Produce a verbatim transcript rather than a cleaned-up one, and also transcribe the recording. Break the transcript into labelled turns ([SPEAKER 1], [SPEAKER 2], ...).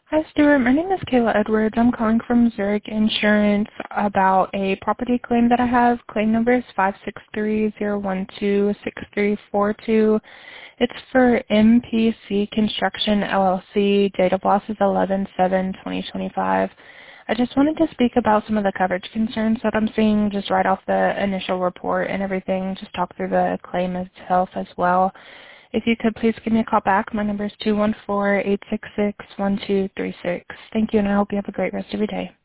[SPEAKER 1] Hi, Stuart. My name is Kayla Edwards. I'm calling from Zurich Insurance about a property claim that I have. Claim number is five six three zero one two six three four two. It's for M P C Construction L L C. Date of loss is eleven seven twenty twenty-five. I just wanted to speak about some of the coverage concerns that I'm seeing just right off the initial report and everything. Just talk through the claim itself as well. If you could please give me a call back. My number is two one four, eight six six, one two three six. Thank you, and I hope you have a great rest of your day.